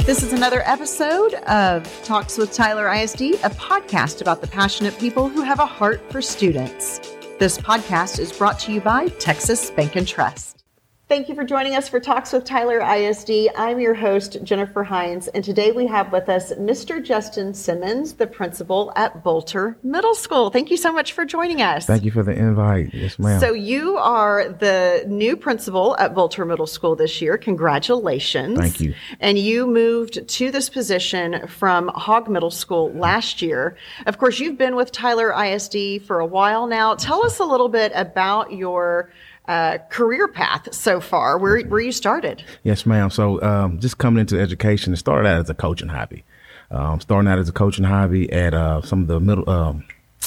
This is another episode of Talks with Tyler ISD, a podcast about the passionate people who have a heart for students. This podcast is brought to you by Texas Bank and Trust. Thank you for joining us for Talks with Tyler ISD. I'm your host, Jennifer Hines, and today we have with us Mr. Justin Simmons, the principal at Bolter Middle School. Thank you so much for joining us. Thank you for the invite. Yes, ma'am. So you are the new principal at Bolter Middle School this year. Congratulations. Thank you. And you moved to this position from Hogg Middle School last year. Of course, you've been with Tyler ISD for a while now. Tell us a little bit about your career path so far, where you started. Yes, ma'am. So just coming into education, it started out as a coaching hobby. Starting out as a coaching hobby at some of the middle,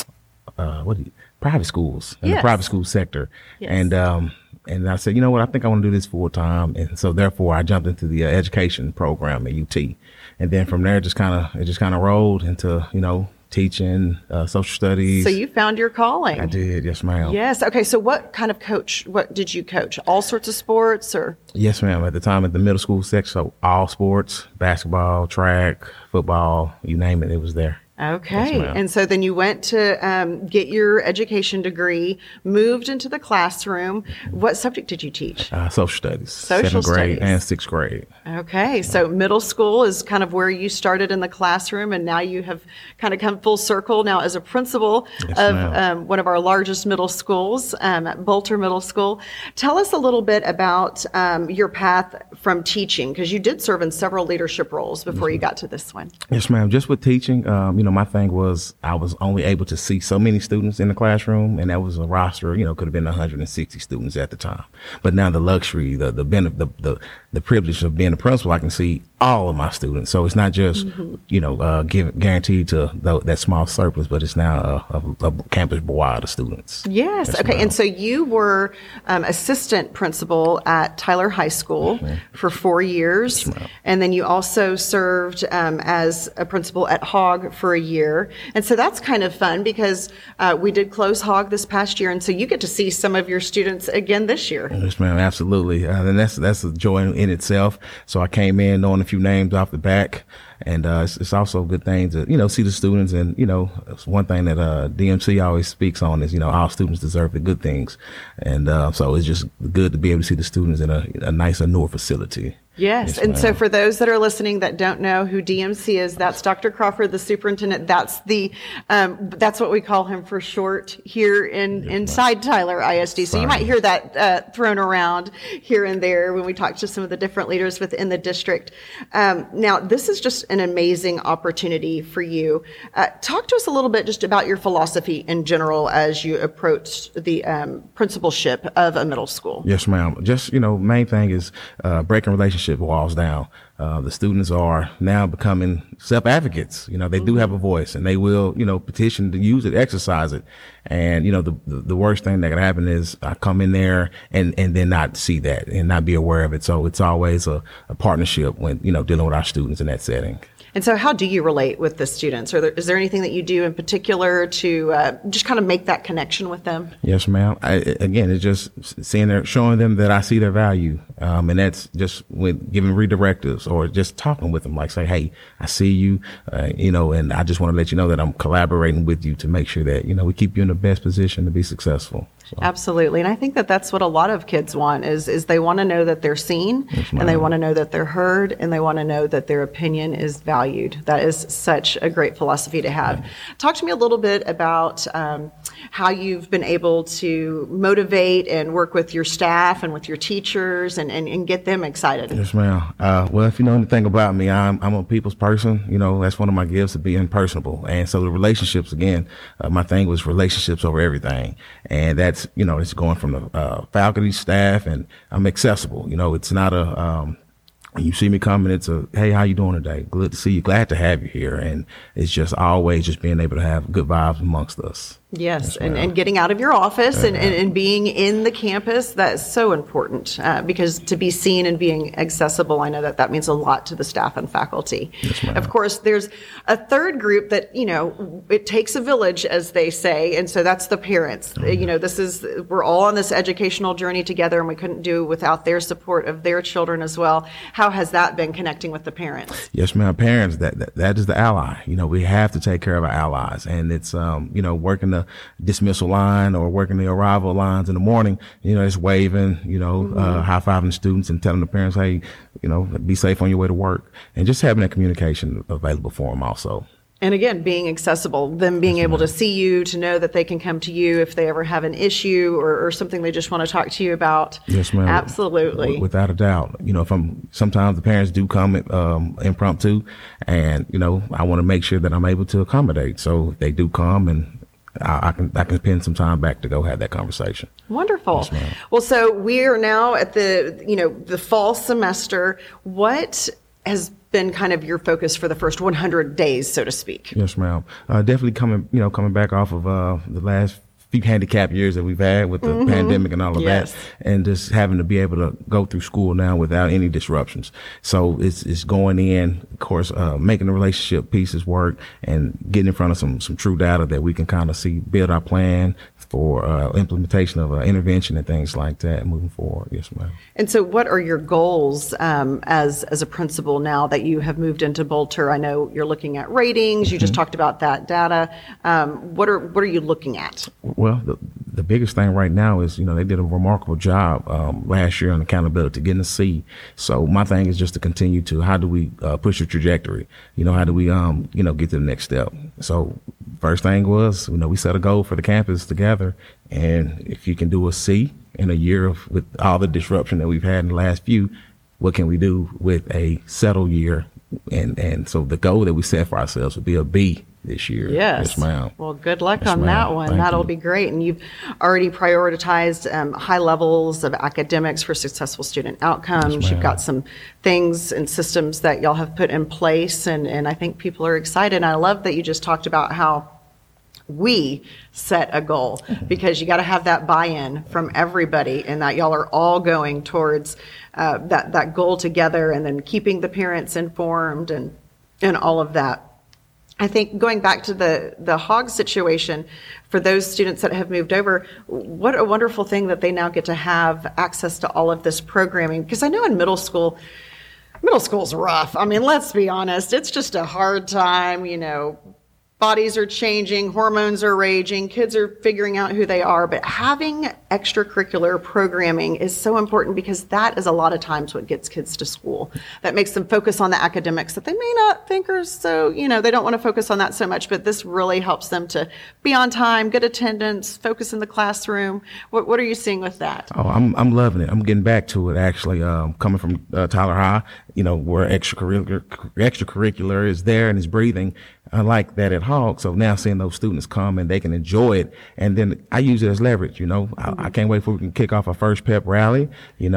private schools in the private school sector. Yes. And I said, you know what, I think I want to do this full time. And so therefore I jumped into the education program at UT. And then from there, it just kind of rolled into, teaching, social studies. So you found your calling. I did. Yes, ma'am. Yes. Okay. So what did you coach? All sorts of sports or? Yes, ma'am. At the time at the middle school section, so all sports, basketball, track, football, you name it, it was there. Okay. Yes, and so then you went to get your education degree, moved into the classroom. What subject did you teach? Social studies. Social 7th grade studies. and 6th grade. Okay. So middle school is kind of where you started in the classroom, and now you have kind of come full circle now as a principal of one of our largest middle schools, at Bolter Middle School. Tell us a little bit about your path from teaching, because you did serve in several leadership roles before you got to this one. Yes, ma'am. Just with teaching, my thing was I was only able to see so many students in the classroom, and that was a roster, could have been 160 students at the time. But now the luxury, the benefit, the privilege of being a principal, I can see all of my students. So it's not just, guaranteed to that small surplus, but it's now a campus wide of students. Yes. Yes, okay. ma'am. And so you were assistant principal at Tyler High School for 4 years. Yes, ma'am. And then you also served as a principal at Hogg for a year. And so that's kind of fun because we did close Hogg this past year. And so you get to see some of your students again this year. Yes, ma'am. Absolutely. And that's a joy in itself. So I came in knowing a few names off the back. And it's also a good thing to, see the students. And, it's one thing that DMC always speaks on is, all students deserve the good things. And so it's just good to be able to see the students in a nicer, newer facility. Yes. And so for those that are listening that don't know who DMC is, that's Dr. Crawford, the superintendent. That's that's what we call him for short here inside Tyler ISD. So you might hear that thrown around here and there when we talk to some of the different leaders within the district. Now, this is just an amazing opportunity for you. Talk to us a little bit just about your philosophy in general as you approach the principalship of a middle school. Yes, ma'am. Just, main thing is breaking relationship walls down. The students are now becoming self-advocates. They do have a voice, and they will, petition to use it, exercise it. And, the worst thing that can happen is I come in there and then not see that and not be aware of it. So it's always a partnership when, dealing with our students in that setting. And so how do you relate with the students? Is there anything that you do in particular to just kind of make that connection with them? Yes, ma'am. Again, it's just showing them that I see their value. And that's just with giving redirectives or just talking with them, like say, hey, I see you, and I just want to let you know that I'm collaborating with you to make sure that, we keep you in the best position to be successful. So. Absolutely. And I think that that's what a lot of kids want is they want to know that they're seen, and they want to know that they're heard, and they want to know that their opinion is valued. That is such a great philosophy to have. Right. Talk to me a little bit about how you've been able to motivate and work with your staff and with your teachers and get them excited. Yes, ma'am. Well, if you know anything about me, I'm a people's person. That's one of my gifts, to be personable. And so the relationships, again, my thing was relationships over everything. And that's, it's going from the faculty, staff, and I'm accessible. It's not when you see me coming, it's hey, how you doing today? Good to see you. Glad to have you here. And it's just always just being able to have good vibes amongst us. Yes, and getting out of your office and being in the campus, that's so important because to be seen and being accessible, I know that means a lot to the staff and faculty. Yes, ma'am. Of course, there's a third group that, it takes a village, as they say, and so that's the parents. We're all on this educational journey together, and we couldn't do without their support of their children as well. How has that been connecting with the parents? Yes, ma'am. Parents, that is the ally. We have to take care of our allies, and it's, working the dismissal line or working the arrival lines in the morning, it's waving, high-fiving students and telling the parents, hey, be safe on your way to work, and just having that communication available for them also. And again, being accessible, them being able to see you, to know that they can come to you if they ever have an issue or something they just want to talk to you about. Yes, ma'am. Absolutely. Without a doubt. Sometimes the parents do come impromptu, and, I want to make sure that I'm able to accommodate. So if they do come, and I can spend some time back to go have that conversation. Wonderful. Yes, ma'am. Well, so we are now at the fall semester. What has been kind of your focus for the first 100 days, so to speak? Yes, ma'am. Definitely coming back off of the last few handicap years that we've had with the pandemic and all of that, and just having to be able to go through school now without any disruptions. So it's going in, of course, making the relationship pieces work and getting in front of some true data that we can kind of see, build our plan for implementation of intervention and things like that moving forward. Yes, ma'am. And so what are your goals as a principal now that you have moved into Bolter? I know you're looking at ratings. You just talked about that data. What are you looking at? Well, the biggest thing right now is, they did a remarkable job last year on accountability, getting a C. So my thing is just to continue to, how do we push the trajectory? How do we, get to the next step? So first thing was, we set a goal for the campus together. And if you can do a C in a year with all the disruption that we've had in the last few, what can we do with a settled year? And so the goal that we set for ourselves would be a B this year. Yes, ma'am. Well, good luck Yes, on ma'am. that one. Thank That'll you. be great. And you've already prioritized high levels of academics for successful student outcomes. Yes, You've ma'am. got some things and systems that y'all have put in place, and I think people are excited. And I love that you just talked about how we set a goal, because you got to have that buy-in from everybody, and that y'all are all going towards that goal together, and then keeping the parents informed and all of that. I think going back to the hog situation, for those students that have moved over, what a wonderful thing that they now get to have access to all of this programming. Because I know in middle school's rough. I mean, let's be honest. It's just a hard time, Bodies are changing, hormones are raging, kids are figuring out who they are, but having extracurricular programming is so important, because that is a lot of times what gets kids to school. That makes them focus on the academics that they may not think are so, they don't want to focus on that so much, but this really helps them to be on time, good attendance, focus in the classroom. What are you seeing with that? Oh, I'm loving it. I'm getting back to it, actually, coming from Tyler High, where extracurricular is there and is breathing. I like that at Hog. So now seeing those students come and they can enjoy it, and then I use it as leverage. I can't wait for we can kick off our first pep rally.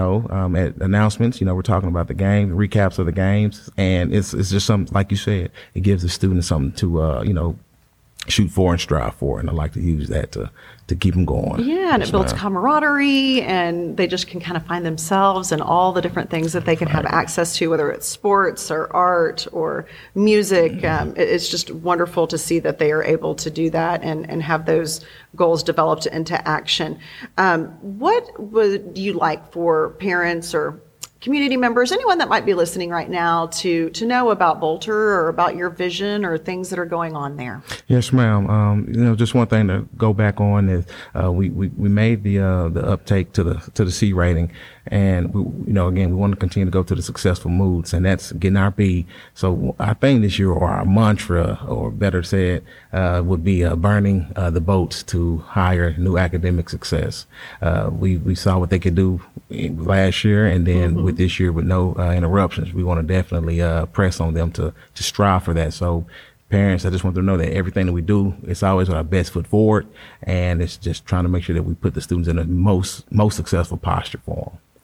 At announcements, we're talking about the game, recaps of the games, and it's just something, like you said, it gives the students something to shoot for and strive for, and I like to use that to keep them going. Yeah, and Yes, it builds ma'am. camaraderie, and they just can kind of find themselves and all the different things that they can have access to, whether it's sports or art or music. It's just wonderful to see that they are able to do that and have those goals developed into action. What would you like for parents or community members, anyone that might be listening right now, to know about Bolter or about your vision or things that are going on there? Yes, ma'am. Just one thing to go back on is we made the uptake to the C rating, and again, we want to continue to go to the successful moods, and that's getting our B. So our thing this year, or our mantra, or better said, would be burning the boats to higher new academic success. We saw what they could do last year, and then with this year with no interruptions, we want to definitely press on them to strive for that. So parents, I just want them to know that everything that we do, it's always with our best foot forward, and it's just trying to make sure that we put the students in the most successful posture for them.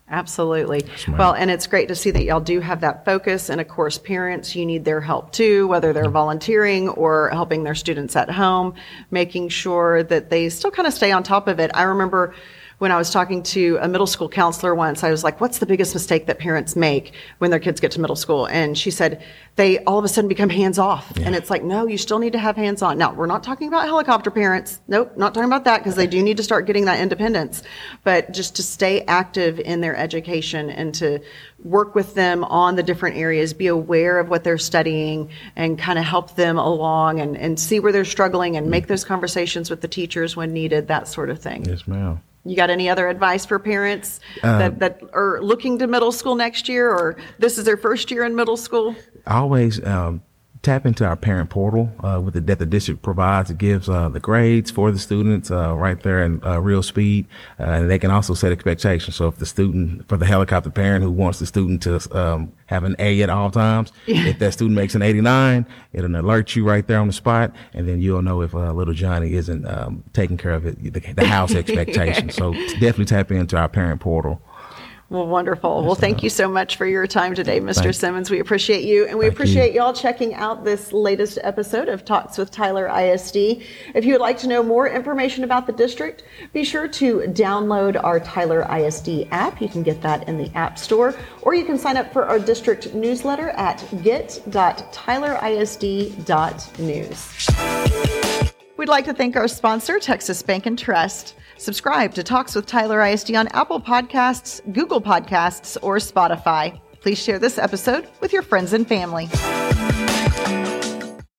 Absolutely. ma'am. Well, and it's great to see that y'all do have that focus. And of course, parents, you need their help too, whether they're volunteering or helping their students at home, making sure that they still kind of stay on top of it. I remember when I was talking to a middle school counselor once, I was like, what's the biggest mistake that parents make when their kids get to middle school? And she said, they all of a sudden become hands off. Yeah. And it's like, no, you still need to have hands on. Now, we're not talking about helicopter parents. Nope, not talking about that, because they do need to start getting that independence. But just to stay active in their education and to work with them on the different areas, be aware of what they're studying and kind of help them along and see where they're struggling and make those conversations with the teachers when needed, that sort of thing. Yes, ma'am. You got any other advice for parents that are looking to middle school next year, or this is their first year in middle school? I always tap into our parent portal that the district provides. It gives the grades for the students right there in real speed, and they can also set expectations. So if the student, for the helicopter parent who wants the student to have an A at all times, if that student makes an 89, it'll alert you right there on the spot, and then you'll know if little Johnny isn't taking care of it, the house expectations. So definitely tap into our parent portal. Well, wonderful. Well, thank you so much for your time today, Mr. Simmons. We appreciate you, and we appreciate y'all checking out this latest episode of Talks with Tyler ISD. If you would like to know more information about the district, be sure to download our Tyler ISD app. You can get that in the App Store, or you can sign up for our district newsletter at get.tylerisd.news. We'd like to thank our sponsor, Texas Bank and Trust. Subscribe to Talks with Tyler ISD on Apple Podcasts, Google Podcasts, or Spotify. Please share this episode with your friends and family.